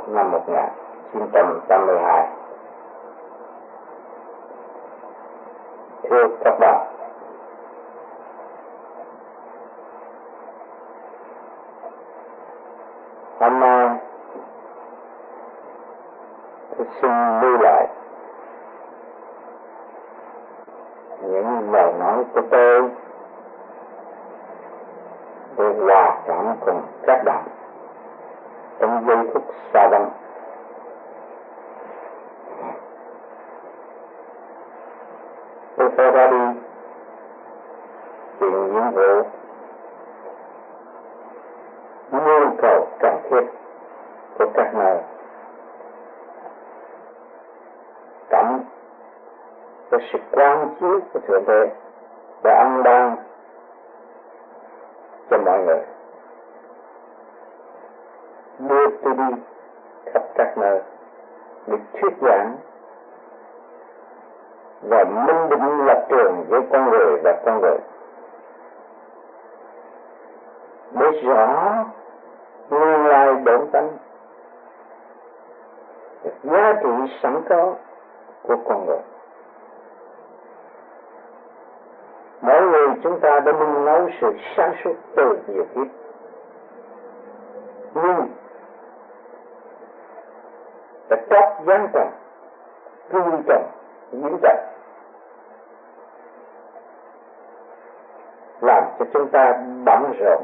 năm 1982. Thưa các bạn, hôm nay tôi xin lưu lại những lời nói của tôi để hòa cảm cùng các bạn trong giây phút xa vắng. Tôi phải ra đi vì nhiệm vụ nhu cầu cần thiết của các nơi, cảm với sự quan chiếu của Thượng Đế và ân ban cho mọi người, đưa tôi đi khắp các nơi để thuyết giảng và minh định lập trường với con người và con người, để rõ nguyên lai bổn tánh, giá trị sẵn có của con người. Mỗi người chúng ta đã nung nấu sự sáng suốt từ nhiều kiếp, nhưng đã trót gián trần, cương trần, nhiễm trần, làm cho chúng ta bận rộn.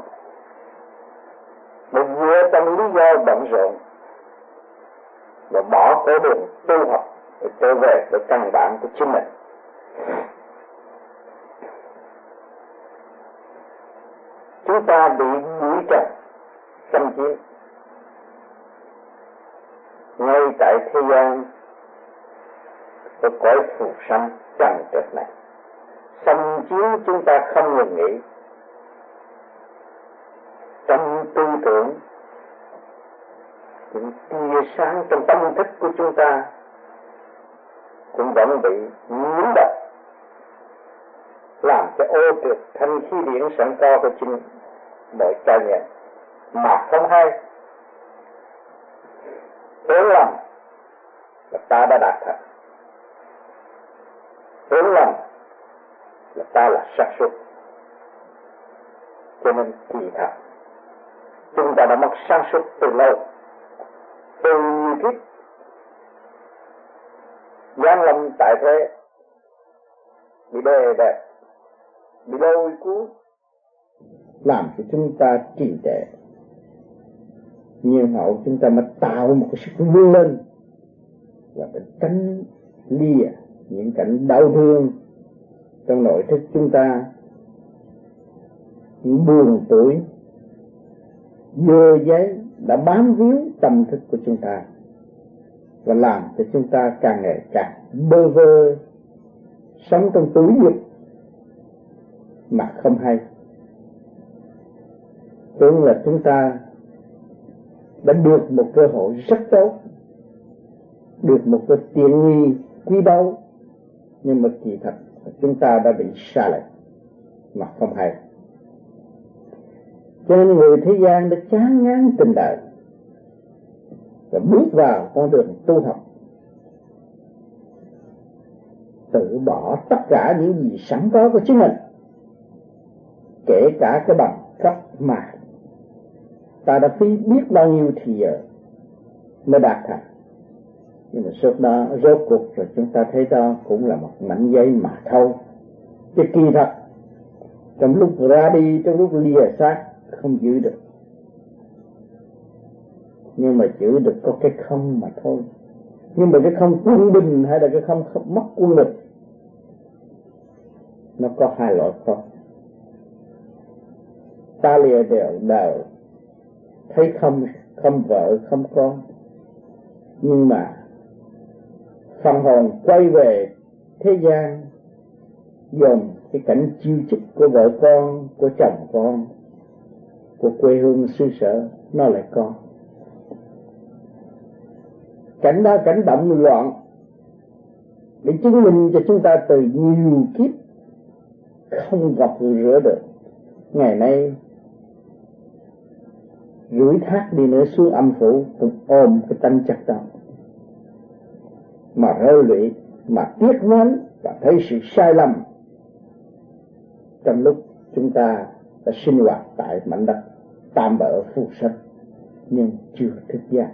Để dựa trong lý do bận rộn và bỏ con đường tu học để trở về với căn bản của chính mình. Chúng ta bị đuổi trần xâm chiếm ngay tại thế gian của cõi phù sanh trần trượt này. Xâm chiếm chúng ta không ngừng nghỉ. Trong tư tưởng, những tia sáng trong tâm thức của chúng ta cũng vẫn bị nhiễm độc, làm cho ô trượt thành khí điển sẵn có của chính mọi cá nhân mà không hay. Tưởng lầm là ta đã đạt thành, tưởng lầm là ta là xác suất. Cho nên kỳ thật chúng ta đã mất sáng suốt từ lâu, từ nhiều kiếp giáng lâm tại thế, bị đè bẹp, bị lôi cuốn, làm cho chúng ta trì trệ. Nhiên hậu chúng ta mới tạo một cái sức vươn lên và phải tránh lìa những cảnh đau thương trong nội thức chúng ta, những buồn tuổi dơ giấy đã bám víu tâm thức của chúng ta và làm cho chúng ta càng ngày càng bơ vơ, sống trong tủi nhục mà không hay. Tưởng là chúng ta đã được một cơ hội rất tốt, được một cái tiện nghi quý báu, nhưng mà kỳ thật chúng ta đã bị sai lệch mà không hay. Cho nên người thế gian đã chán ngán tình đời và bước vào con đường tu học, tự bỏ tất cả những gì sẵn có của chính mình, kể cả cái bằng cấp mà ta đã phí biết bao nhiêu thì giờ mới đạt thành. Nhưng mà rốt cuộc rồi chúng ta thấy đó cũng là một mảnh giấy mà thôi. Chứ kỳ thật trong lúc ra đi, trong lúc lìa xác không giữ được, nhưng mà giữ được có cái không mà thôi. Nhưng mà cái không quân bình hay là cái không mất quân lực, nó có hai loại không. Ta lìa đời thấy không vợ không con, nhưng mà phần hồn quay về thế gian, dồn cái cảnh chiêu chích của vợ con, của chồng con, của quê hương xứ sở, nó lại con. Cảnh đó cảnh động loạn, để chứng minh cho chúng ta từ nhiều kiếp không gọt rửa được. Ngày nay rủi thác đi nữa xuống âm phủ cũng ôm cái tánh chất đó mà rơi lụy, mà tiếc nuối và thấy sự sai lầm trong lúc chúng ta đã sinh hoạt tại mảnh đất tạm bợ phù sinh nhưng chưa thức giác.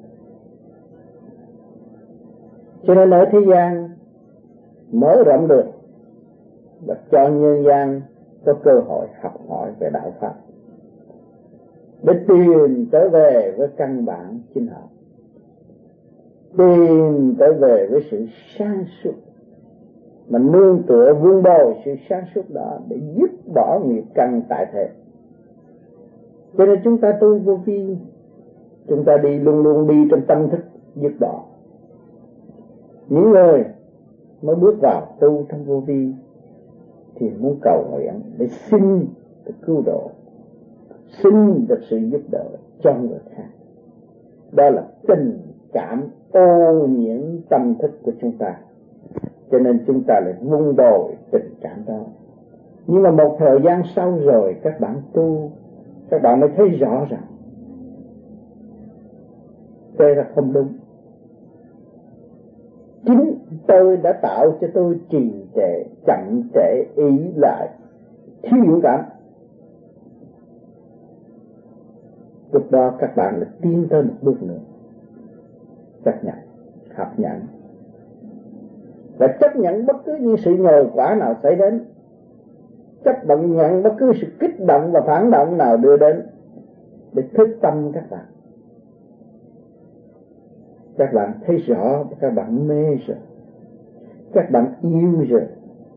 Cho nên ở thế gian mở rộng được và cho nhân gian có cơ hội học hỏi về đạo pháp để tìm trở về với căn bản chính hợp, tìm trở về với sự sáng suốt, mà nương tựa vun bồi sự sáng suốt đó để dứt bỏ nghiệp căn tại thế. Cho nên chúng ta tu vô vi, chúng ta đi luôn luôn đi trong tâm thức dứt bỏ. Những người mới bước vào tu trong vô vi thì muốn cầu nguyện để xin được cứu độ, xin được sự giúp đỡ cho người khác. Đó là tình cảm ô nhiễm tâm thức của chúng ta. Cho nên chúng ta lại vun bồi tình cảm đó. Nhưng mà một thời gian sau rồi các bạn tu, các bạn mới thấy rõ ràng đây là không đúng. Chính tôi đã tạo cho tôi trì trệ, chậm trễ, ý lại, thiếu dũng cảm. Lúc đó các bạn đã tiến tới một bước nữa, chấp nhận, học nhận và chấp nhận bất cứ những sự nhồi quả nào xảy đến, chấp nhận bất cứ sự kích động và phản động nào đưa đến để thức tâm các bạn. Các bạn thấy rõ, các bạn mê rồi, các bạn yêu rồi,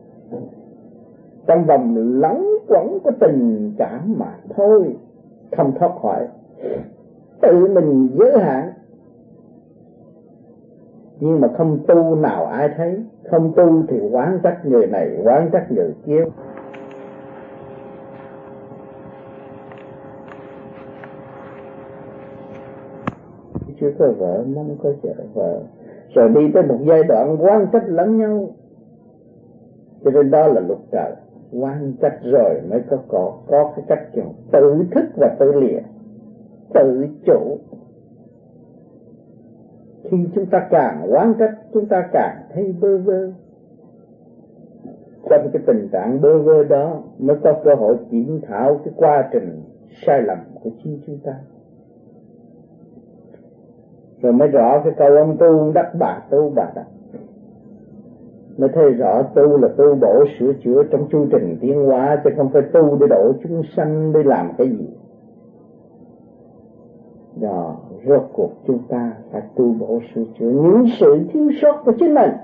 trong vòng lẫn quẩn của tình cảm mà thôi, không thoát khỏi, tự mình giới hạn. Nhưng mà không tu nào ai thấy, không tu thì oán trách người này, oán trách người kia. Chưa có vợ, mong có vợ, rồi đi tới một giai đoạn oán trách lẫn nhau. Cho nên đó là luật trời, oán trách rồi mới có cái cách chọn tự thức và tự lìa, tự chủ. Khi chúng ta càng oán trách, chúng ta càng thấy bơ vơ. Trong cái tình trạng bơ vơ đó mới có cơ hội kiểm thảo cái quá trình sai lầm của chính chúng ta. Rồi mới rõ cái câu ông tu đắc bà tu bà đắc. Mới thấy rõ tu là tu bổ sửa chữa trong chu trình tiến hóa, chứ không phải tu để độ chúng sanh để làm cái gì. Đó, rốt cuộc chúng ta phải tu bổ sửa chữa những sự thiếu sót của chính mình.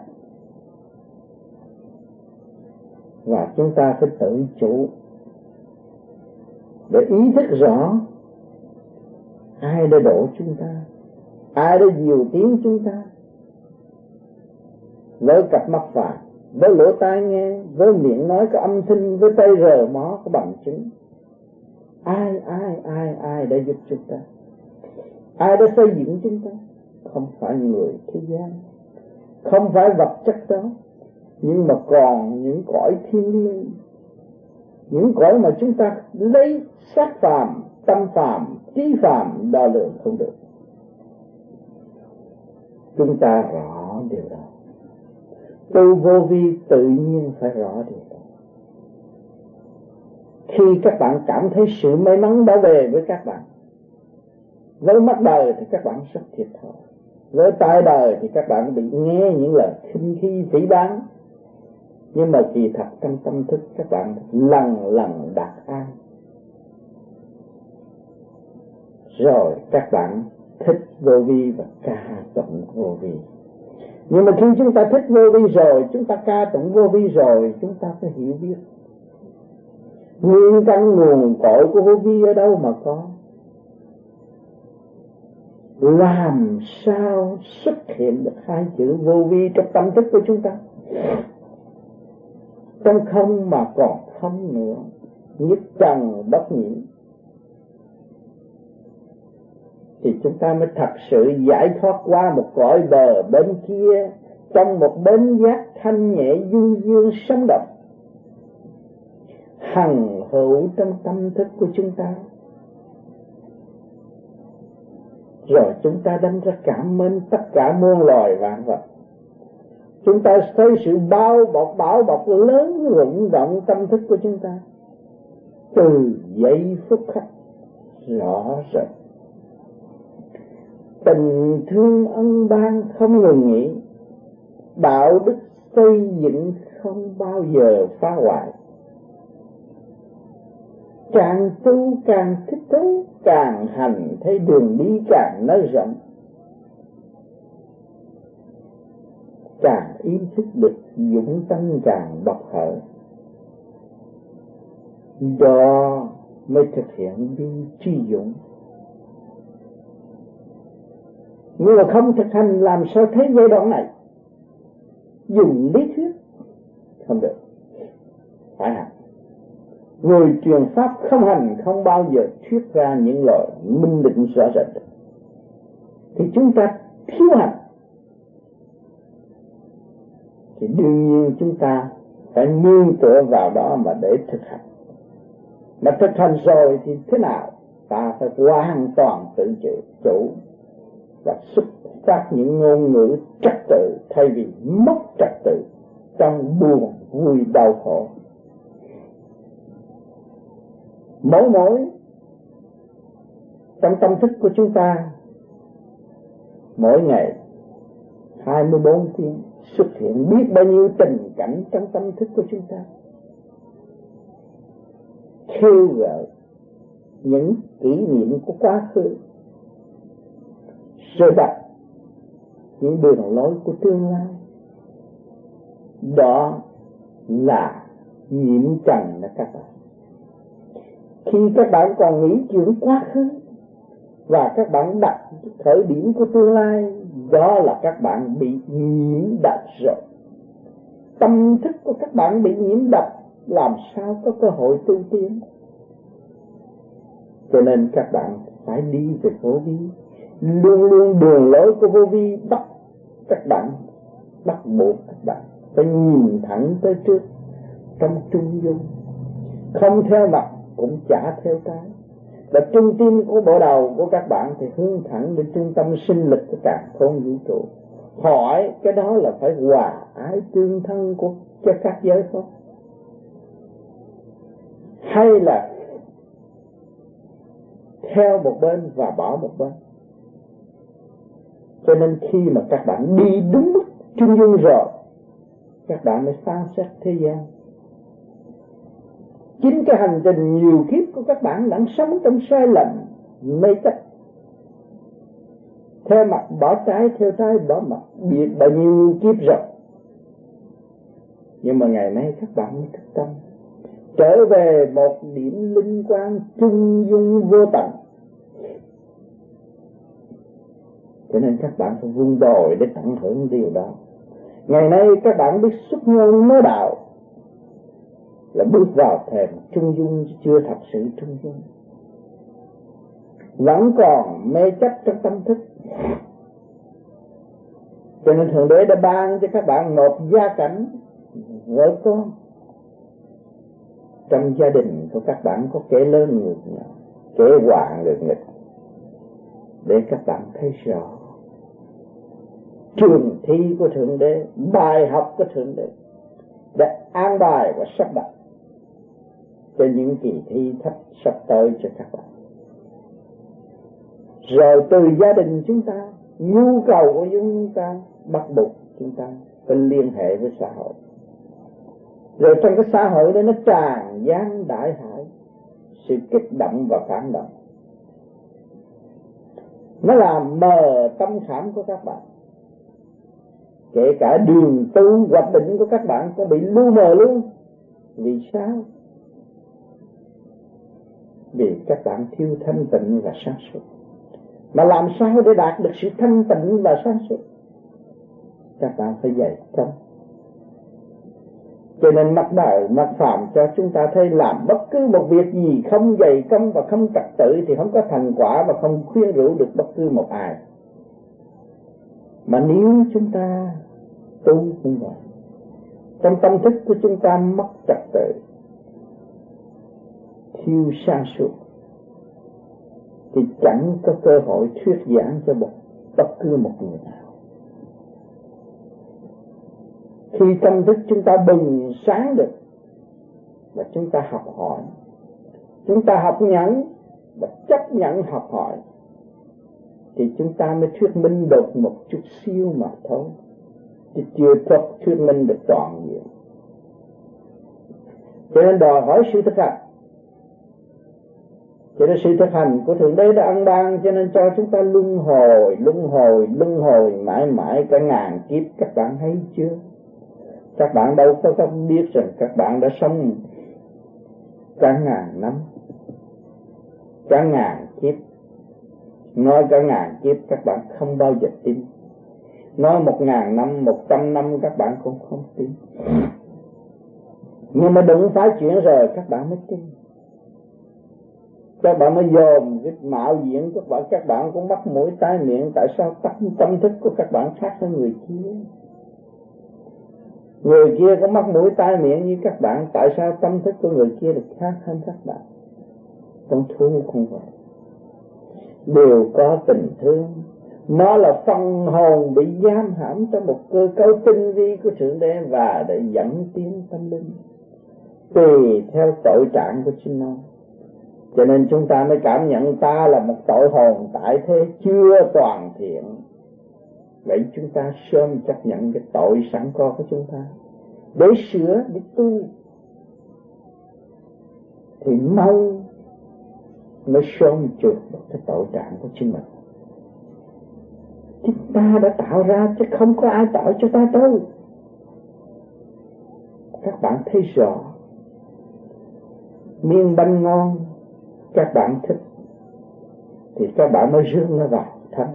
Và chúng ta phải tự chủ để ý thức rõ ai đã độ chúng ta, ai đã dìu tiếng chúng ta. Với cặp mắt phàm, với lỗ tai nghe, với miệng nói có âm thanh, với tay rờ mó có bằng chứng. Ai đã giúp chúng ta, ai đã xây dựng chúng ta? Không phải người thế gian, không phải vật chất đó, nhưng mà còn những cõi thiên liêng, những cõi mà chúng ta lấy xác phàm, tâm phàm, trí phàm đo lường không được. Chúng ta rõ điều đó. Tu vô vi tự nhiên phải rõ điều đó. Khi các bạn cảm thấy sự may mắn đã về với các bạn, với mắt đời thì các bạn rất thiệt thòi, với tai đời thì các bạn bị nghe những lời khinh khi phỉ báng. Nhưng mà kỳ thật trong tâm thức các bạn lần lần đạt an. Rồi các bạn thích vô vi và ca tụng vô vi. Nhưng mà khi chúng ta thích vô vi rồi, chúng ta ca tụng vô vi rồi, chúng ta phải hiểu biết nguyên căn nguồn cội của vô vi ở đâu mà có. Làm sao xuất hiện được hai chữ vô vi trong tâm thức của chúng ta? Trong không mà còn không nữa, nhất trần bất nhiễm, thì chúng ta mới thật sự giải thoát qua một cõi bờ bên kia, trong một bến giác thanh nhẹ du dương sống động, hằng hữu trong tâm thức của chúng ta. rồi chúng ta đánh ra cảm ơn tất cả muôn loài vạn vật. Chúng ta thấy sự bao bọc lớn rụng rộng tâm thức của chúng ta từ giây phút khắc rõ rệt. Tình thương ân ban không ngừng nghỉ, đạo đức xây dựng không bao giờ phá hoại. Càng tu càng thích thú, càng hành thấy đường đi càng nới rộng, càng ý thức được dũng tâm càng bộc hở. Đó mới thực hiện đi tri dũng. Nhưng mà không thực hành làm sao thấy giai đoạn này? Dùng lý thuyết không được, phải hành. Người truyền pháp không hành không bao giờ thuyết ra những lời minh định rõ rệt được. Thì chúng ta thiếu hành, thì đương nhiên chúng ta phải nương tựa vào đó mà để thực hành. Mà thực hành rồi thì thế nào? Ta phải hoàn toàn tự chủ và xuất phát những ngôn ngữ trật tự thay vì mất trật tự trong buồn vui đau khổ. Mỗi trong tâm thức của chúng ta, mỗi ngày 24 tiếng xuất hiện biết bao nhiêu tình cảnh trong tâm thức của chúng ta, kêu gọi những kỷ niệm của quá khứ, rồi đặt những đường lối của tương lai. Đó là nhiễm trần đó các bạn. Khi các bạn còn nghĩ chuyện quá khứ và các bạn đặt khởi điểm của tương lai, đó là các bạn bị nhiễm độc rồi. Tâm thức của các bạn bị nhiễm độc, làm sao có cơ hội tu tiến. Cho nên các bạn phải đi về vô vi. Luôn luôn đường lối của vô vi bắt buộc các bạn phải nhìn thẳng tới trước, trong trung dung, không theo mặt cũng chả theo trái. Và trung tâm của bộ đầu của các bạn thì hướng thẳng đến trung tâm sinh lực của cả không vũ trụ. Hỏi cái đó là phải hòa ái tương thân của các giới không? Hay là theo một bên và bỏ một bên? Cho nên khi mà các bạn đi đúng mức trung dung rồi, các bạn mới phán xét thế gian. Chính cái hành trình nhiều kiếp của các bạn đang sống trong sai lầm, mê chấp, theo mặt bỏ trái, theo trái bỏ mặt, biết bao nhiêu kiếp rồi. Nhưng mà ngày nay các bạn mới thức tâm, trở về một điểm linh quang trung dung vô tận. Cho nên các bạn phải vun bồi để tận hưởng điều đó. Ngày nay các bạn biết xuất ngôn nói đạo là bước vào thềm trung dung, chưa thật sự trung dung, vẫn còn mê chấp trong tâm thức. Cho nên Thượng Đế đã ban cho các bạn một gia cảnh vợ con. Trong gia đình của các bạn có kẻ lớn người nhỏ, kẻ hòa người nghịch, để các bạn thấy rõ trường thi của Thượng Đế, bài học của Thượng Đế đã an bài và sắp đặt cho những kỳ thi sắp tới cho các bạn. Rồi từ gia đình chúng ta, nhu cầu của chúng ta bắt buộc chúng ta phải liên hệ với xã hội. Rồi trong cái xã hội đó nó tràn gian đại hải sự kích động và phản động, nó làm mờ tâm khảm của các bạn. Kể cả đường tu hoạch định của các bạn có bị lu mờ luôn. Vì sao? Vì các bạn thiếu thanh tịnh và sáng suốt. Mà làm sao để đạt được sự thanh tịnh và sáng suốt? Các bạn phải dạy công. Cho nên mặt đời, mặt phàm cho chúng ta thấy làm bất cứ một việc gì không dày công và không trật tự thì không có thành quả và không khuyến rũ được bất cứ một ai. Mà nếu chúng ta tu như vậy, trong tâm thức của chúng ta mất trật tự, thiếu sáng suốt, thì chẳng có cơ hội thuyết giảng cho bất cứ một người nào. Khi tâm thức chúng ta bừng sáng được và chúng ta học hỏi, chúng ta học nhẫn và chấp nhận học hỏi, thì chúng ta mới thuyết minh được một chút xíu mà thôi, chứ chưa thuyết minh được toàn diện. Cho nên đòi hỏi sự thực hành. Cho nên sự thực hành của Thượng Đế đã ân ban, cho nên cho chúng ta luân hồi mãi mãi cả ngàn kiếp. Các bạn thấy chưa? Các bạn đâu có biết rằng các bạn đã sống cả ngàn năm, cả ngàn kiếp. Nói cả ngàn kiếp các bạn không bao giờ tin. Nói 1000 năm, 100 năm các bạn cũng không tin. Nhưng mà đụng phải chuyện rồi các bạn mới tin. Các bạn mới dòm cái mạo diễn của các bạn cũng mắc mũi tai miệng. Tại sao tâm thức của các bạn khác hơn người kia? Người kia có mắc mũi tai miệng như các bạn, tại sao tâm thức của người kia được khác hơn các bạn? Con thú không vậy. Đều có tình thương. Nó là phần hồn bị giam hãm trong một cơ cấu tinh vi của Thượng Đế và để dẫn tiến tâm linh tùy theo tội trạng của chính nó. Cho nên chúng ta mới cảm nhận ta là một tội hồn tại thế chưa toàn thiện. Vậy chúng ta sớm chấp nhận cái tội sẵn có của chúng ta để sửa, để tu, thì mau mới sớm trượt được cái tội trạng của chính mình. Chúng ta đã tạo ra chứ không có ai tạo cho ta đâu. Các bạn thấy rõ, miếng bánh ngon các bạn thích thì các bạn mới rước nó vào thân.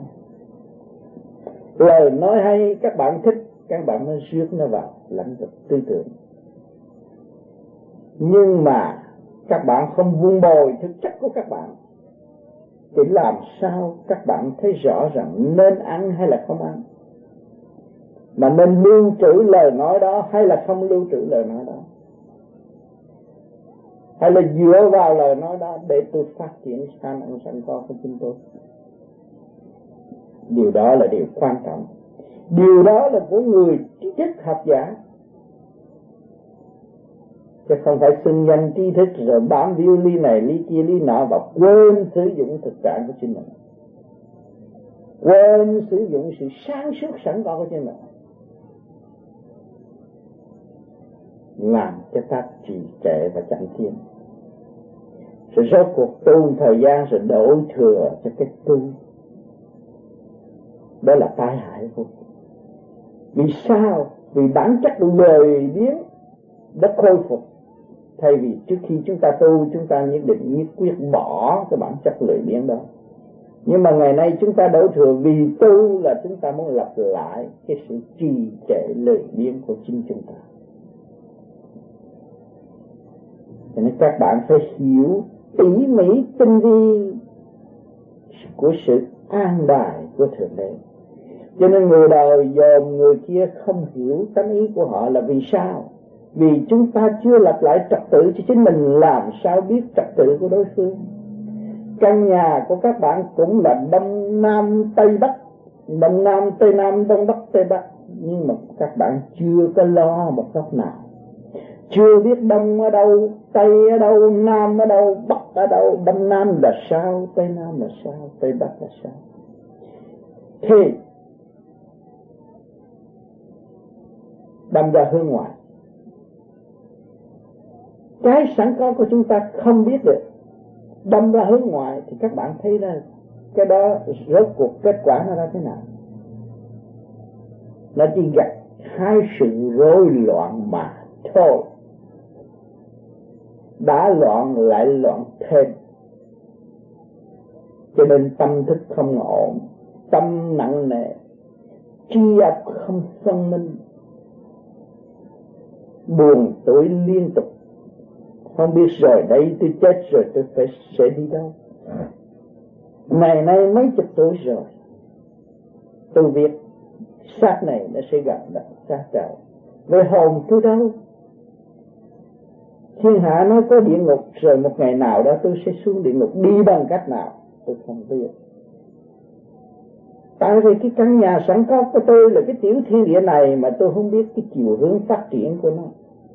Lời nói hay các bạn thích, các bạn mới rước nó vào lãnh vực tư tưởng. Nhưng mà các bạn không vun bồi thực chất của các bạn, thì làm sao các bạn thấy rõ rằng nên ăn hay là không ăn, mà nên lưu trữ lời nói đó hay là không lưu trữ lời nói đó, hay là dựa vào lời nói đó để tôi phát triển khả năng sẵn có của chúng tôi. Điều đó là điều quan trọng. Điều đó là của người trí thức học giả, chứ không phải xưng danh trí thức rồi bám víu lý này lý kia lý nọ và quên sử dụng thực trạng của chính mình, quên sử dụng sự sáng suốt sẵn có của chính mình, làm cho ta trì trệ và chậm tiến. Rồi rốt cuộc tu thời gian rồi đổ thừa cho cái tu, đó là tai hại vô. Vì sao? Vì bản chất lời biến đã khôi phục. Thay vì trước khi chúng ta tu, chúng ta nhất định nhất quyết bỏ cái bản chất lời biến đó. Nhưng mà ngày nay chúng ta đổ thừa vì tu là chúng ta muốn lặp lại cái sự trì trệ lời biến của chính chúng ta. Cho nên các bạn phải hiểu tỉ mỉ tinh vi của sự an bài của Thượng Đế. Cho nên người đời dòm người kia không hiểu tánh ý của họ là vì sao? Vì chúng ta chưa lập lại trật tự cho chính mình, làm sao biết trật tự của đối phương. Căn nhà của các bạn cũng là Đông Nam Tây Bắc, Đông Nam Tây Nam, Đông Bắc Tây Bắc, nhưng mà các bạn chưa có lo một góc nào. Chưa biết Đông ở đâu, Tây ở đâu, Nam ở đâu, Bắc ở đâu, Đông Nam là sao, Tây Nam là sao, Tây Bắc là sao. Thì đâm ra hướng ngoại, cái sẵn có của chúng ta không biết được, đâm ra hướng ngoại thì các bạn thấy là cái đó rốt cuộc kết quả nó ra thế nào? Nó chỉ gặp hai sự rối loạn mà thôi. Đã loạn lại loạn thêm. Cho nên tâm thức không ổn, tâm nặng nề, trí óc không phân minh, buồn tối liên tục, không biết rồi đây tôi chết rồi tôi sẽ đi đâu. Ngày nay mấy chục tuổi rồi, tôi biết xác này nó sẽ gặp lại xác trời. Về hồn tôi đâu? Thiên hạ nói có địa ngục, rồi một ngày nào đó tôi sẽ xuống địa ngục, đi bằng cách nào? tôi không biết. Tại vì cái căn nhà sẵn có của tôi là cái tiểu thiên địa này mà tôi không biết cái chiều hướng phát triển của nó,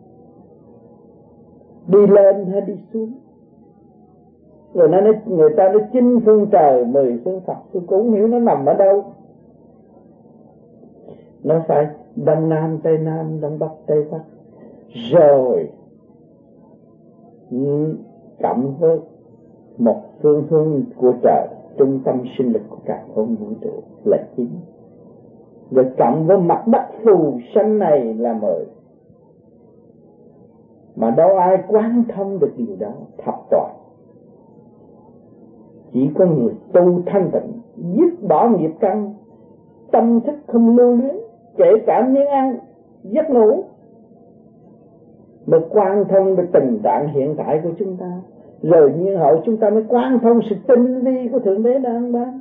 đi lên hay đi xuống. Rồi người ta nói 9 phương trời 10 phương Phật, tôi cũng hiểu nó nằm ở đâu. Nó phải Đông Nam Tây Nam, Đông Bắc Tây Bắc, rồi cộng với một phương hướng của trời, trung tâm sinh lực của cả không vũ trụ là 9, rồi cộng với mặt đất phù sanh này là 10. Mà đâu ai quán thông được điều đó thập toàn. Chỉ có người tu thanh tịnh, dứt bỏ nghiệp căn, tâm thức không lưu luyến, kể cả miếng ăn, giấc ngủ, mới quan thông được tình trạng hiện tại của chúng ta. Rồi nhiên hậu chúng ta mới quan thông sự tinh vi của Thượng Đế đang ban,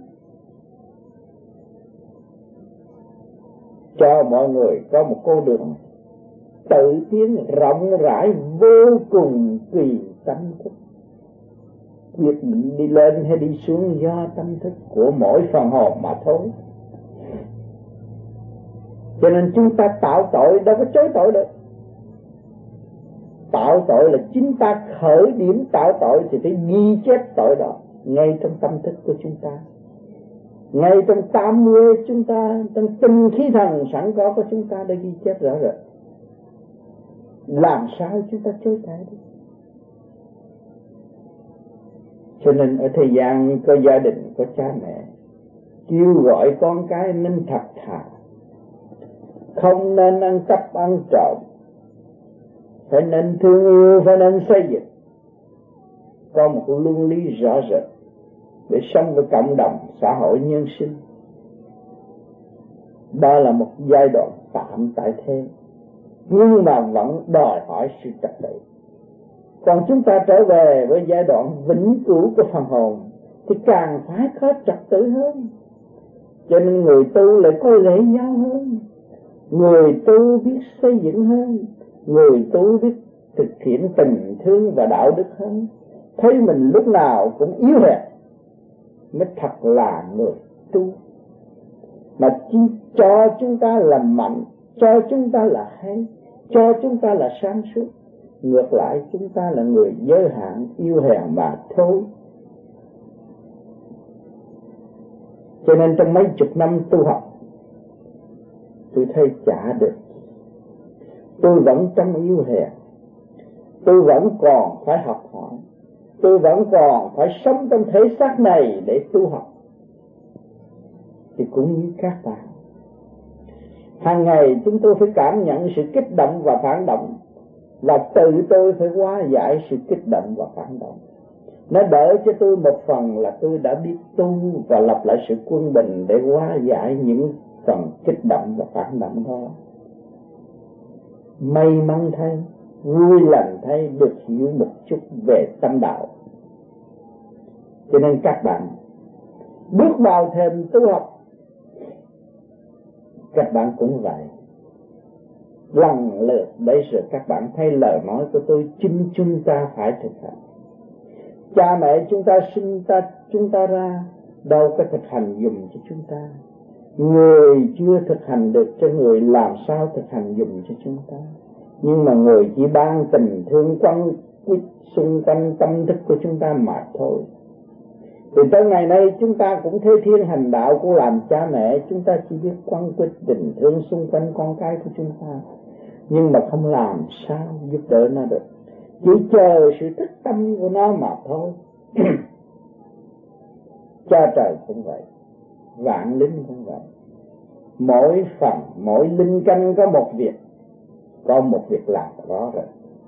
cho mọi người có một con đường tự tiến rộng rãi vô cùng tùy tâm thức. Quyết định đi lên hay đi xuống do tâm thức của mỗi phần hồn mà thôi. Cho nên chúng ta tạo tội đâu có chối tội được. Tạo tội là chính ta khởi điểm tạo tội thì phải ghi chép tội đó ngay trong tâm thức của chúng ta, ngay trong tam muội chúng ta, trong tinh khí thần sẵn có của chúng ta đã ghi chép rõ rệt. Làm sao chúng ta chối cãi được? Cho nên ở thời gian có gia đình, có cha mẹ kêu gọi con cái nên thật thà, không nên ăn cắp ăn trộm, phải nên thương yêu, phải nên xây dựng, có một luân lý rõ rệt để sống với cộng đồng xã hội nhân sinh. Đó là một giai đoạn tạm tại thế, nhưng mà vẫn đòi hỏi sự trật tự. Còn chúng ta trở về với giai đoạn vĩnh cửu của phần hồn thì càng phải có trật tự hơn. Cho nên người tu lại có lễ giáo hơn, người tu biết xây dựng hơn, người tu biết thực hiện tình thương và đạo đức hơn. Thấy mình lúc nào cũng yếu hèn mới thật là người tu. Mà cho chúng ta là mạnh, cho chúng ta là hay, cho chúng ta là sáng suốt. Ngược lại chúng ta là người giới hạn, yếu hèn mà thôi. Cho nên trong mấy chục năm tu học, tôi thấy chả được. Tôi vẫn trong yếu hèn, tôi vẫn còn phải học hỏi, tôi vẫn còn phải sống trong thể xác này để tu học. Thì cũng như các bạn, hàng ngày chúng tôi phải cảm nhận sự kích động và phản động, và tự tôi phải hóa giải sự kích động và phản động. Nó đỡ cho tôi một phần là tôi đã biết tu và lập lại sự quân bình để hóa giải những phần kích động và phản động đó. May mắn thay, vui lành thay được hiểu một chút về tâm đạo. Cho nên các bạn bước vào thềm tu học, các bạn cũng vậy. Lần lượt đấy rồi các bạn thấy lời nói của tôi, chính chúng ta phải thực hành. Cha mẹ chúng ta sinh chúng ta ra đâu có thực hành dùng cho chúng ta. Người chưa thực hành được cho người làm sao thực hành dùng cho chúng ta. Nhưng mà người chỉ ban tình thương quăng quýt xung quanh tâm thức của chúng ta mà thôi. Thì tới ngày nay chúng ta cũng thế thiên hành đạo của làm cha mẹ, chúng ta chỉ biết quăng quýt tình thương xung quanh con cái của chúng ta, nhưng mà không làm sao giúp đỡ nó được, chỉ chờ sự thức tâm của nó mà thôi. Cha trời cũng vậy, vạn linh cũng vậy. Mỗi phần, mỗi linh căn có một việc, có một việc làm rõ rồi.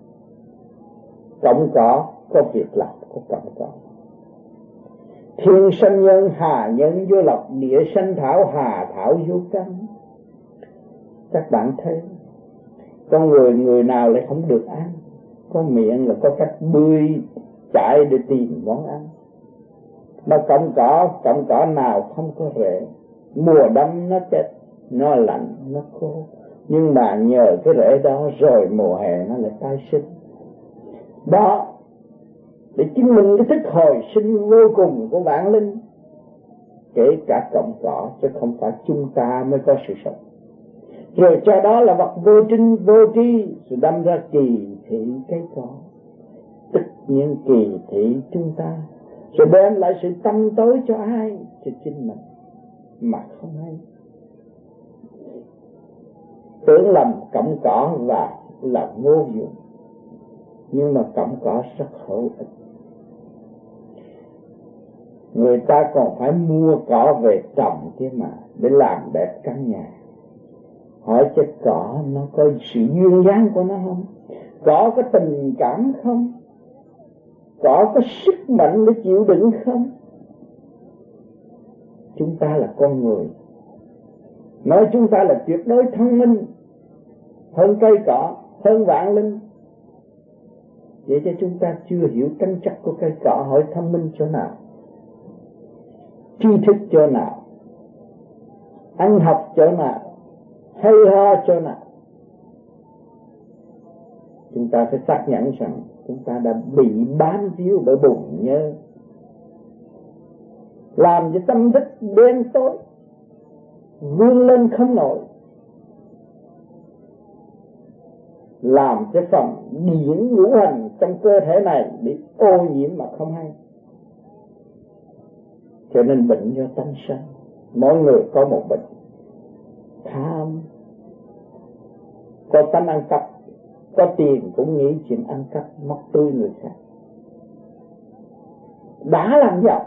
Cộng có việc làm của cộng có. Thiên sanh nhân, hà nhân vô lộc, địa sanh thảo, hà thảo vô căn. Các bạn thấy con người nào lại không được ăn? Có miệng là có cách bươi chạy để tìm món ăn. Mà cộng cỏ nào không có rễ. Mùa đông nó chết, nó lạnh, nó khô, nhưng mà nhờ cái rễ đó rồi mùa hè nó lại tái sinh. Đó để chứng minh cái thức hồi sinh vô cùng của vạn linh, kể cả cọng cỏ, chứ không phải chúng ta mới có sự sống. Rồi cho đó là vật vô trinh vô tri, rồi đâm ra kỳ thị cây cỏ, tất nhiên kỳ thị chúng ta, rồi đem lại sự tâm tối cho ai? Cho chính mình mà không hay. Tưởng lầm cọng cỏ và là vô dụng, nhưng mà cọng cỏ rất hữu ích. Người ta còn phải mua cỏ về trồng chứ mà, để làm đẹp căn nhà. Hỏi cho cỏ nó có sự duyên dáng của nó không? Cỏ có tình cảm không? Cỏ có sức mạnh để chịu đựng không? Chúng ta là con người, nói chúng ta là tuyệt đối thông minh hơn cây cỏ, hơn vạn linh. Vậy cho chúng ta chưa hiểu tính chất của cây cỏ. Hỏi thông minh chỗ nào, tri thức chỗ nào, ăn học chỗ nào, hay ho chỗ nào? Chúng ta phải xác nhận rằng chúng ta đã bị bám víu bởi bùn nhơ, làm cho tâm thức đen tối, vươn lên không nổi, làm cho phần điển ngũ hành trong cơ thể này bị ô nhiễm mà không hay. Cho nên bệnh do tâm sân. Mỗi người có một bệnh tham, có tâm ăn cắp, có tiền cũng nghĩ chuyện ăn cắp móc túi người khác. Đã làm giàu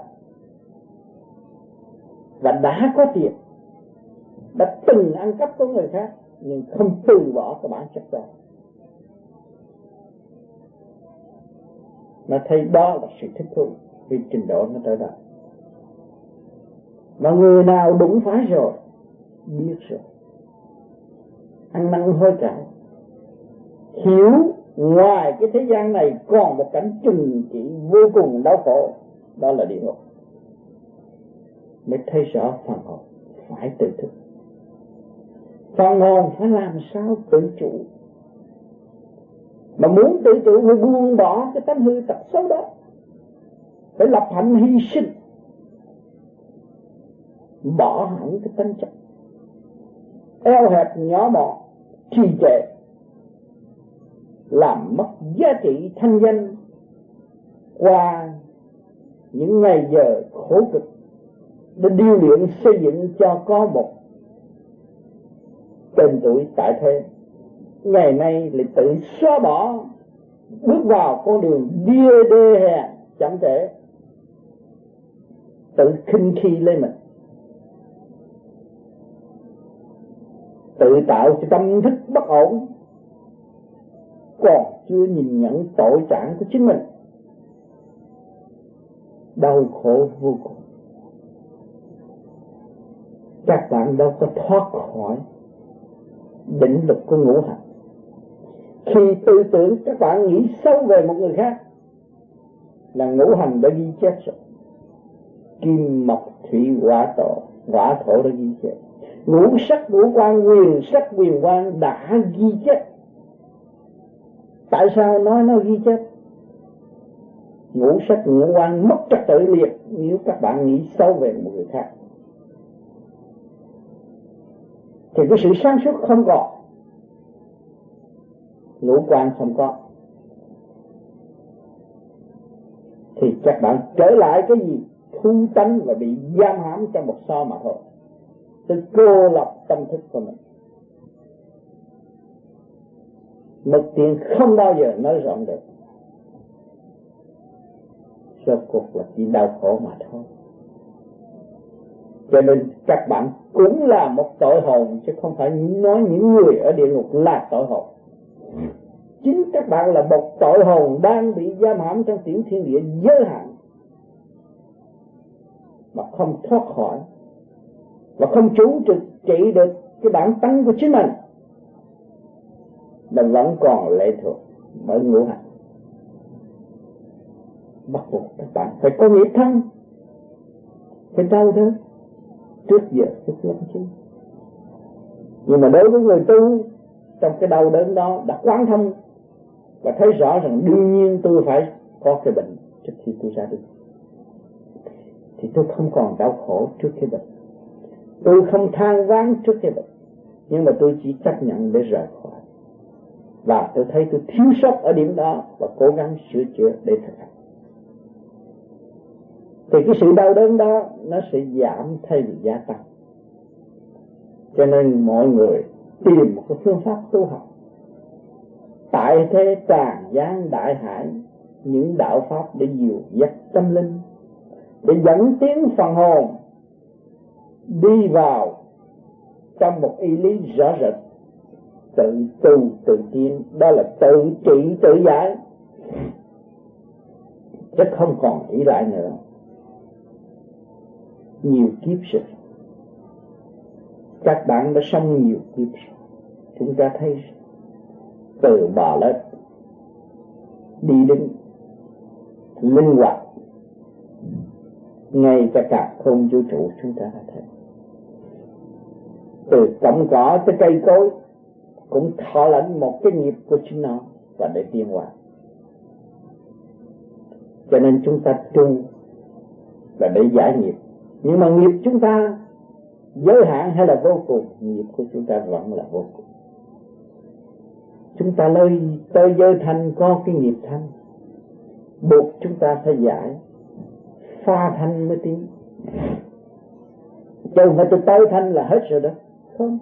và đã có tiền, đã từng ăn cắp của người khác, nhưng không từ bỏ cái bản chất đó. Nó thấy đó là sự thích thú, vì trình độ nó tới đó. Mà người nào đúng phải rồi, biết rồi, ăn năn hối cải, hiểu ngoài cái thế gian này còn một cảnh trừng trị vô cùng đau khổ, đó là địa ngục, mới thấy rõ phần hồn phải tự thức. Phần hồn phải làm sao tự chủ, mà muốn tự chủ phải buông bỏ cái tánh hư tật xấu đó, phải lập hạnh hy sinh, bỏ hẳn cái tánh chất eo hẹp nhỏ mọn trì trệ, làm mất giá trị thanh danh qua những ngày giờ khổ cực để điêu luyện xây dựng cho có một tên tuổi tại thế. Ngày nay lại tự xóa bỏ, bước vào con đường đê hèn chậm trễ, tự khinh khi lấy mình, tự tạo cho tâm thức bất ổn, còn chưa nhìn nhận tội trạng của chính mình, đau khổ vô cùng. Các bạn đâu có thoát khỏi định luật của ngũ hành. Khi tư tưởng các bạn nghĩ sâu về một người khác là ngũ hành đã ghi chép rồi. Kim mộc thủy hỏa thổ đã ghi chép. Ngũ sắc ngũ quan, quyền sắc quyền quan đã ghi chép. Tại sao nói nó ghi chép? Ngũ sắc ngũ quan mất trật tự liệt nếu các bạn nghĩ sâu về một người khác, thì cái sự sáng suốt không còn, ngũ quan không có, thì các bạn trở lại cái gì? Thu tánh và bị giam hãm trong một xó mà thôi. Tự cô lập tâm thức của mình. Một tiếng không bao giờ nói rộng được, rốt cuộc là chỉ đau khổ mà thôi. Cho nên các bạn cũng là một tội hồn, chứ không phải nói những người ở địa ngục là tội hồn. Chính các bạn là một tội hồn đang bị giam hãm trong tiểu thiên địa giới hạn, mà không thoát khỏi, và không chủ trị được cái bản tánh của chính mình, mà vẫn còn lệ thuộc bởi ngũ hành. Bắt buộc các bạn phải có nghĩa thân, phải đau đớn trước giờ thức lắm chứ. Nhưng mà đối với người tu, trong cái đau đớn đó đã quán thông và thấy rõ rằng đương nhiên tôi phải có cái bệnh trước khi tôi ra đi. Thì tôi không còn đau khổ trước cái bệnh, tôi không than vãn trước cái bệnh, nhưng mà tôi chỉ chấp nhận để rời khỏi. Và tôi thấy tôi thiếu sót ở điểm đó và cố gắng sửa chữa để thực hành. Thì cái sự đau đớn đó nó sẽ giảm thay vì gia tăng. Cho nên mọi người tìm một cái phương pháp tu học. Tại thế tràn gian đại hải, những đạo pháp để dìu dắt tâm linh, để dẫn tiến phần hồn đi vào trong một ý lý rõ rệt. Tự tu tự tiến, đó là tự trị tự giải, chứ không còn ý lại nữa. Nhiều kiếp rồi, các bạn đã sống nhiều kiếp rồi, chúng ta thấy từ bò lên đi đứng linh hoạt, ngay cả cả không vũ trụ chúng ta đã thấy. Từ cọng cỏ tới cây cối cũng thọ lãnh một cái nghiệp của chính nó và để tiến hóa. Cho nên chúng ta tu là để giải nghiệp. Nhưng mà nghiệp chúng ta giới hạn hay là vô cùng? Nghiệp của chúng ta vẫn là vô cùng. Chúng ta tới giới thanh có cái nghiệp thanh, buộc chúng ta phải giải, pha thanh mới tiến. Chứ không phải tôi tới thanh là hết rồi đó. Không.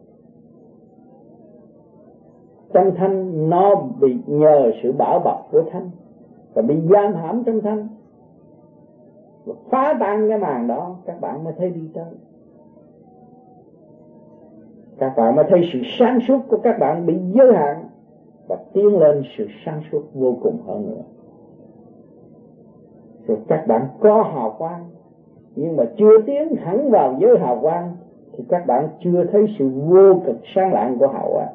Trong thanh nó bị nhờ sự bảo bọc của thanh và bị giam hãm trong thanh, và phá tan cái màn đó, các bạn mới thấy đi tới. Các bạn mới thấy sự sáng suốt của các bạn bị giới hạn và tiến lên sự sáng suốt vô cùng hơn nữa. Rồi các bạn có hào quang, nhưng mà chưa tiến hẳn vào giới hào quang thì các bạn chưa thấy sự vô cực sáng lạng của hào quang.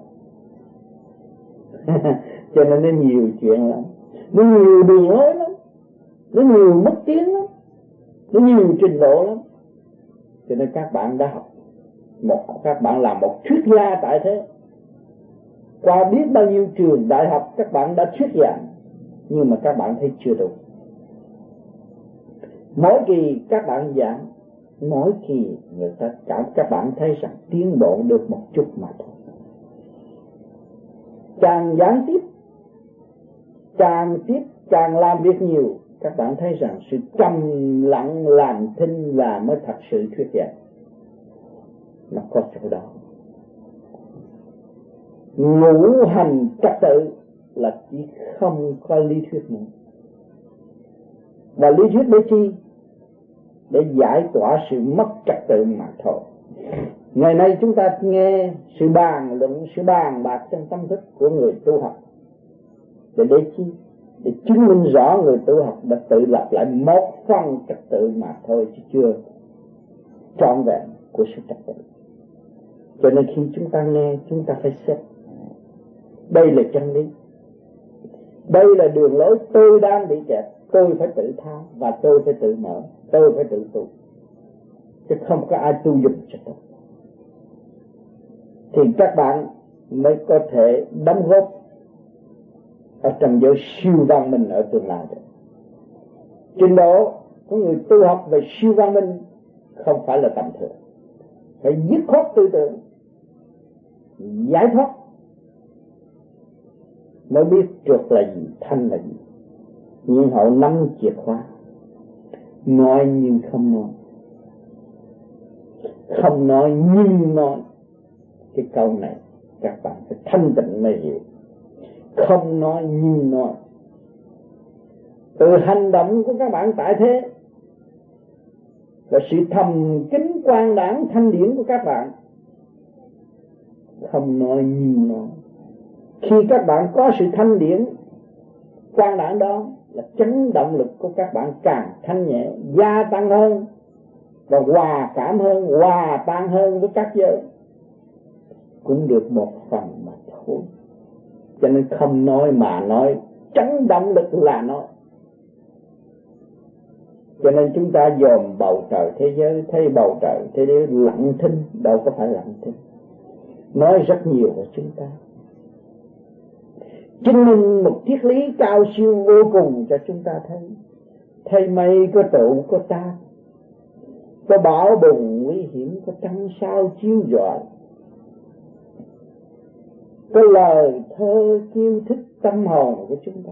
Cho nên nó nhiều chuyện lắm, nó nhiều đường lối lắm, nó nhiều mức tiến lắm, nó nhiều trình độ lắm. Cho nên các bạn đã học các bạn làm một thuyết gia tại thế, qua biết bao nhiêu trường đại học các bạn đã thuyết giảng, nhưng mà các bạn thấy chưa đủ. Mỗi kỳ các bạn giảng, mỗi kỳ người ta các bạn thấy rằng tiến bộ được một chút mà thôi. Càng giảng tiếp, càng làm việc nhiều, các bạn thấy rằng sự trầm lặng làm thinh là mới thật sự thuyết giảng. Nó có chỗ đó. Ngũ hành trật tự là chỉ không có lý thuyết nữa. Và lý thuyết để chi? Để giải tỏa sự mất trật tự mà thôi. Ngày nay chúng ta nghe sự bàn luận, sự bàn bạc trong tâm thức của người tu học. Để chi? Để chứng minh rõ người tu học đã tự lập lại một phần trật tự mà thôi, chứ chưa trọn vẹn của sự trật tự. Cho nên khi chúng ta nghe, chúng ta phải xét. Đây là chân lý. Đây là đường lối tôi đang bị kẹt. Tôi phải tự tha và tôi phải tự mở. Tôi phải tự tu. Chứ không có ai tu dùng cho tôi. Thì các bạn mới có thể đóng góp ở trong giới siêu văn minh ở tương lai được. Trình độ của người tu học về siêu văn minh không phải là tầm thường. Phải dứt khoát tư tưởng, giải thoát mới biết trượt là gì, thanh là gì. Nhưng họ nắm chìa khóa, nói nhưng không nói, không nói nhưng nói. Cái câu này các bạn phải thanh tịnh mới hiểu. Không nói nhưng nói. Từ hành động của các bạn tại thế và sự thầm kín quang đãng thanh điển của các bạn, không nói nhưng nói. Khi các bạn có sự thanh điển quang đãng đó là chấn động lực của các bạn càng thanh nhẹ, gia tăng hơn và hòa cảm hơn, hòa tan hơn với các giới. Cũng được một phần mà thôi. Cho nên không nói mà nói, chấn động lực là nói. Cho nên chúng ta dòm bầu trời thế giới, thấy bầu trời thế giới lặng thinh, đâu có phải lặng thinh. Nói rất nhiều của chúng ta. Chứng minh một triết lý cao siêu vô cùng cho chúng ta thấy. Thay mây có trụ có ta, có bão bùng nguy hiểm, có trăng sao chiếu rọi, có lời thơ kêu thích tâm hồn của chúng ta,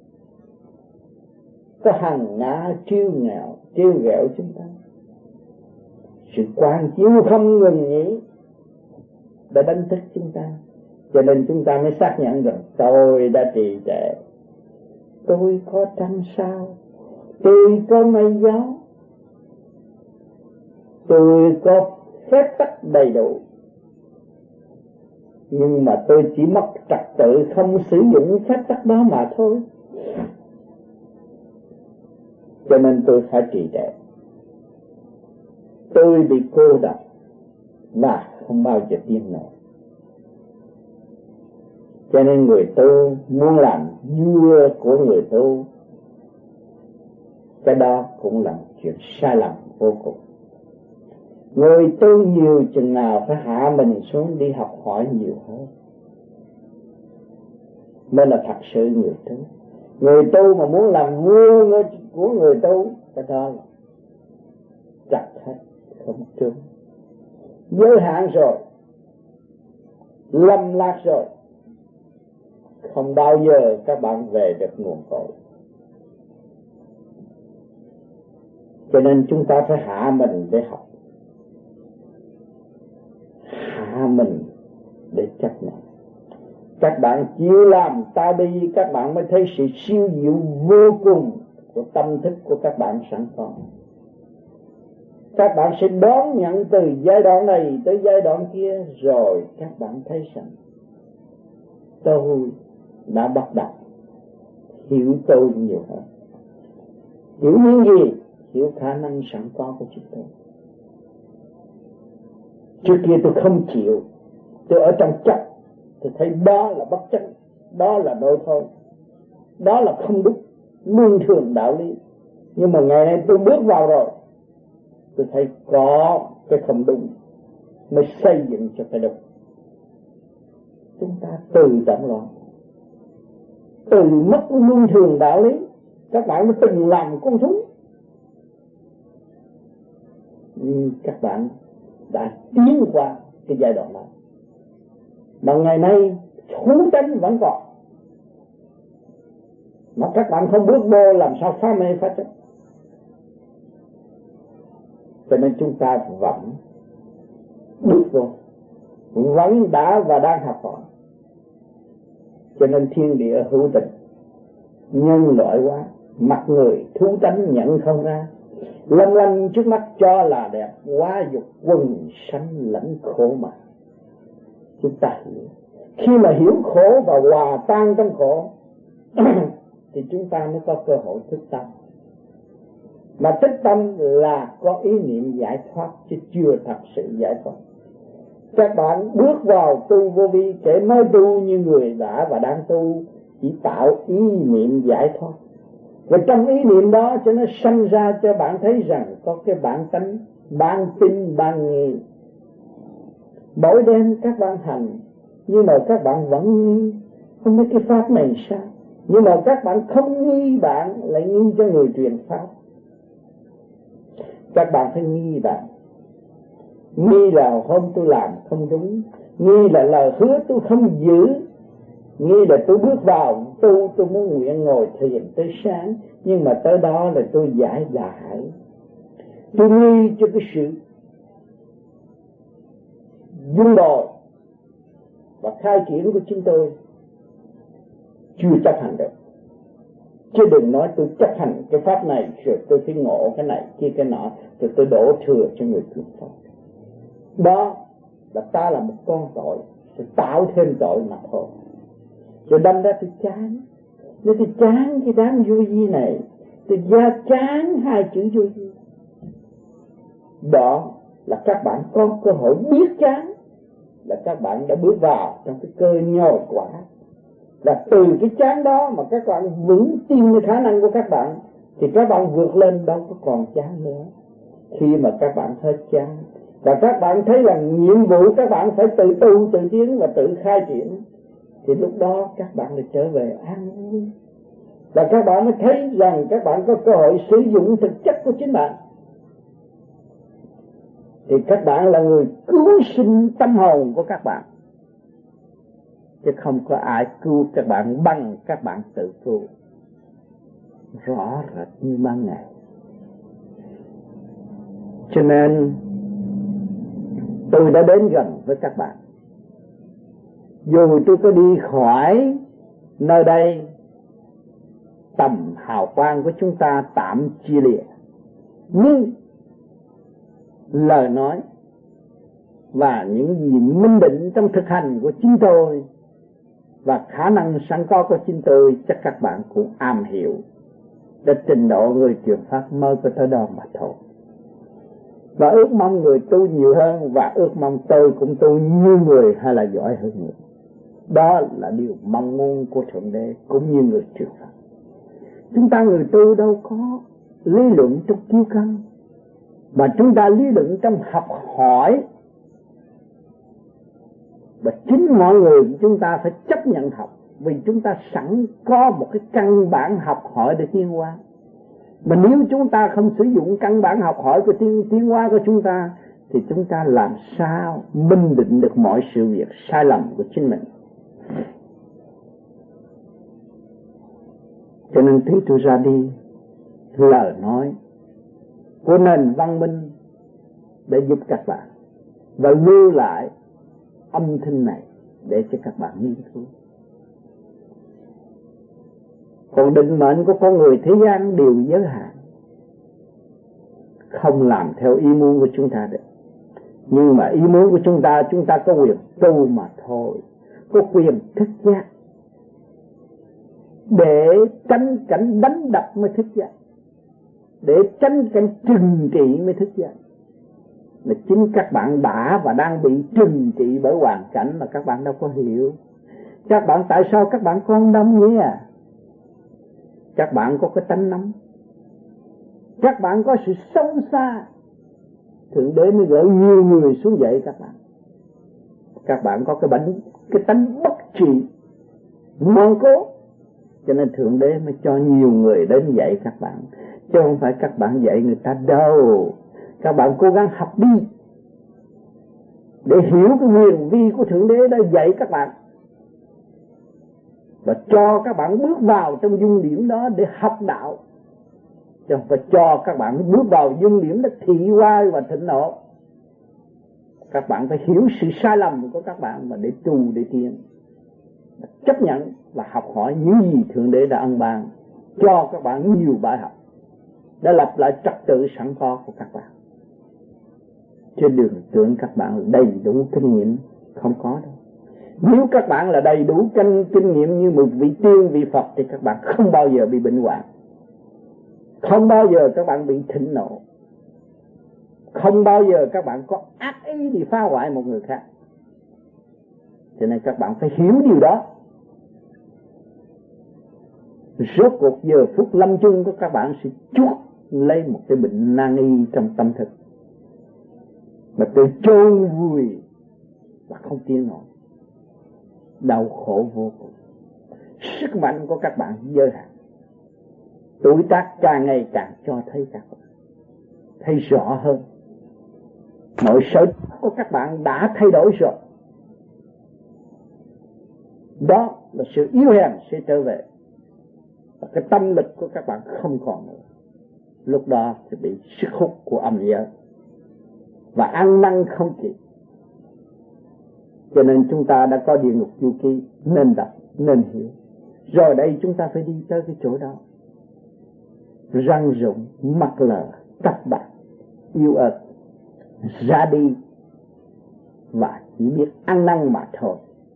có hàng ngã trêu ghẹo chúng ta. Sự quán chiếu không ngừng nghỉ đã đánh thức chúng ta, cho nên chúng ta mới xác nhận rằng tôi đã trì trệ. Tôi có trăng sao, tôi có mây gió, tôi có phép tắc đầy đủ, nhưng mà tôi chỉ mất trật tự không sử dụng phép tắc đó mà thôi. Cho nên tôi phải trì trệ. Tôi bị cô độc và không bao giờ tiến nổi. Cho nên người tu muốn làm vua của người tu, cái đó cũng là chuyện sai lầm vô cùng. Người tu nhiều chừng nào phải hạ mình xuống đi học hỏi nhiều hơn mới là thật sự người tu. Người tu mà muốn làm vua của người tu, cái đó là chặt hết, không trúng. Giới hạn rồi, lâm lạc rồi, không bao giờ các bạn về được nguồn cội. Cho nên chúng ta phải hạ mình để học, hạ mình để chấp nhận. Các bạn chịu làm ta đi, các bạn mới thấy sự siêu diệu vô cùng của tâm thức của các bạn sẵn có. Các bạn sẽ đón nhận từ giai đoạn này tới giai đoạn kia, rồi các bạn thấy rằng tôi đã bắt đầu hiểu tôi nhiều hơn. Hiểu những gì? Hiểu khả năng sẵn có của chúng tôi. Trước kia tôi không chịu, tôi ở trong chấp, tôi thấy đó là bất chấp, đó là đối thôi, đó là không đúng, luân thường đạo lý. Nhưng mà ngày nay tôi bước vào rồi, tôi thấy có cái không đúng mới xây dựng cho cái đúng. Chúng ta từ động loạn, từ mất luân thường đạo lý. Các bạn đã từng làm con thú, nhưng các bạn đã tiến qua cái giai đoạn đó. Mà ngày nay thú tánh vẫn còn, mà các bạn không bước vô làm sao phá mê phá chấp. Cho nên chúng ta vẫn bước vô, vẫn đã và đang học hỏi. Cho nên thiên địa hữu tình, nhân loại quá, mặt người thú tánh nhận không ra, lâm lanh trước mắt cho là đẹp, quá dục quần sanh lãnh khổ mà. Chúng ta hiểu, khi mà hiểu khổ và hòa tan trong khổ thì chúng ta mới có cơ hội thức tâm. Mà thức tâm là có ý niệm giải thoát chứ chưa thật sự giải thoát. Các bạn bước vào tu vô vi, kể mới tu như người đã và đang tu, chỉ tạo ý niệm giải thoát. Và trong ý niệm đó cho nó sanh ra cho bạn thấy rằng có cái bản tánh ban tin ban nghi. Mỗi đêm các bạn hành, nhưng mà các bạn vẫn nghi, không biết cái pháp này sao. Nhưng mà các bạn không nghi, bạn lại nghi cho người truyền pháp. Các bạn phải nghi bạn. Nghi là hôm tôi làm không đúng, nghi là lời hứa tôi không giữ, nghi là tôi bước vào tu, tôi muốn nguyện ngồi thiền tới sáng, nhưng mà tới đó là tôi giải đại. Tôi nghi cho cái sự dung bồi và khai triển của chúng tôi chưa chấp hành được. Chứ đừng nói tôi chấp hành cái pháp này rồi tôi phải ngộ cái này kia cái nọ, rồi tôi đổ thừa cho người truyền pháp. Đó là ta là một con tội, sẽ tạo thêm tội mà thôi. Rồi đâm ra tôi chán, nếu tôi chán cái đám vô vi này, tôi ra chán hai chữ vô vi. Đó là các bạn có cơ hội biết chán, là các bạn đã bước vào trong cái cơ nhồi quả. Là từ cái chán đó mà các bạn vững tin với khả năng của các bạn, thì các bạn vượt lên đâu có còn chán nữa. Khi mà các bạn hết chán và các bạn thấy là nhiệm vụ các bạn phải tự tu, tự tiến và tự khai triển, thì lúc đó các bạn lại trở về an vui. Và các bạn mới thấy rằng các bạn có cơ hội sử dụng thực chất của chính bạn. Thì các bạn là người cứu sinh tâm hồn của các bạn, chứ không có ai cứu các bạn bằng các bạn tự cứu. Rõ rệt như ban ngày. Cho nên tôi đã đến gần với các bạn. Dù tôi có đi khỏi nơi đây, tầm hào quang của chúng ta tạm chia lìa, nhưng lời nói và những gì minh định trong thực hành của chính tôi và khả năng sẵn có của chính tôi chắc các bạn cũng am hiểu. Để trình độ người truyền pháp mới có tới đó mà thôi. Và ước mong người tu nhiều hơn, và ước mong tôi cũng tu như người hay là giỏi hơn người. Đó là điều mong muốn của Thượng Đế cũng như người truyền pháp. Chúng ta người tu đâu có lý luận trong kiêu căng, mà chúng ta lý luận trong học hỏi. Và chính mọi người chúng ta phải chấp nhận học, vì chúng ta sẵn có một cái căn bản học hỏi để tiến hóa. Mà nếu chúng ta không sử dụng căn bản học hỏi của tiến hóa của chúng ta, thì chúng ta làm sao minh định được mọi sự việc sai lầm của chính mình. Cho nên khi tôi ra đi, lời nói của nền văn minh để giúp các bạn, và lưu lại âm thanh này để cho các bạn nghiên cứu. Còn định mệnh của con người thế gian đều giới hạn, không làm theo ý muốn của chúng ta được. Nhưng mà ý muốn của chúng ta có quyền tu mà thôi, có quyền thức giác, để tránh cảnh đánh đập mới thức giác, để tránh cảnh trừng trị mới thức giác. Là chính các bạn đã và đang bị trừng trị bởi hoàn cảnh mà các bạn đâu có hiểu. Các bạn tại sao các bạn con đâm nhé? Các bạn có cái tánh nóng, các bạn có sự sâu xa, Thượng Đế mới gửi nhiều người xuống dạy các bạn. Các bạn có cái tánh bất trị, ngoan cố, cho nên Thượng Đế mới cho nhiều người đến dạy các bạn, chứ không phải các bạn dạy người ta đâu. Các bạn cố gắng học đi, để hiểu cái huyền vi của Thượng Đế đã dạy các bạn, và cho các bạn bước vào trong dung điểm đó để học đạo, chứ không phải cho các bạn bước vào dung điểm đó thị hoa và thịnh nộ. Các bạn phải hiểu sự sai lầm của các bạn mà để tu để tiến, chấp nhận và học hỏi những gì Thượng Đế đã ân ban, cho các bạn nhiều bài học để lập lại trật tự sẵn có của các bạn. Chứ đừng tưởng các bạn đầy đủ kinh nghiệm, không có đâu. Nếu các bạn là đầy đủ kinh nghiệm như một vị tiên, vị Phật, thì các bạn không bao giờ bị bệnh hoạn, không bao giờ các bạn bị thịnh nộ, không bao giờ các bạn có ác ý đi phá hoại một người khác. Cho nên các bạn phải hiểu điều đó. Rốt cuộc giờ phút lâm chung của các bạn sẽ chuốc lấy một cái bệnh nan y trong tâm thức, mà tôi chôn vùi và không tiến nổi, đau khổ vô cùng. Sức mạnh của các bạn giới hạn, tuổi tác càng ngày càng cho thấy các bạn thấy rõ hơn. Mọi sở của các bạn đã thay đổi rồi. Đó là sự yếu hèn sẽ trở về, và cái tâm lực của các bạn không còn nữa. Lúc đó sẽ bị sức hút của âm giới và ăn năn không kịp. Cho nên chúng ta đã có địa ngục du ký, nên đọc, nên hiểu. Rồi đây chúng ta phải đi tới cái chỗ đó, răng rụng, mặt lờ, tóc bạc, yêu ớt, ra đi và chỉ biết ăn năn mà thôi.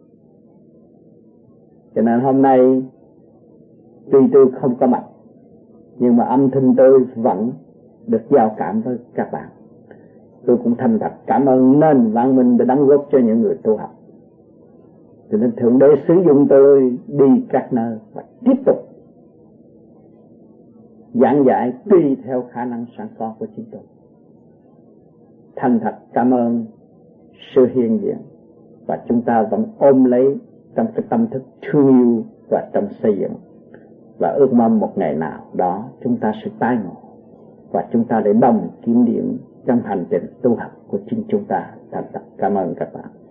Cho nên hôm nay tuy tôi không có mặt, nhưng mà âm thanh tôi vẫn được giao cảm với các bạn. Tôi cũng thành thật cảm ơn nền văn minh đã đóng góp cho những người tu học. Cho nên Thượng Đế sử dụng tôi đi các nơi và tiếp tục giảng dạy tùy theo khả năng sẵn có của chính tôi. Thành thật cảm ơn sự hiện diện, và chúng ta vẫn ôm lấy trong cái tâm thức thương yêu và trong xây dựng, và ước mong một ngày nào đó chúng ta sẽ tái ngộ và chúng ta để đồng kiểm điểm trong hành trình tu học của chính chúng ta. Thành thật cảm ơn các bạn.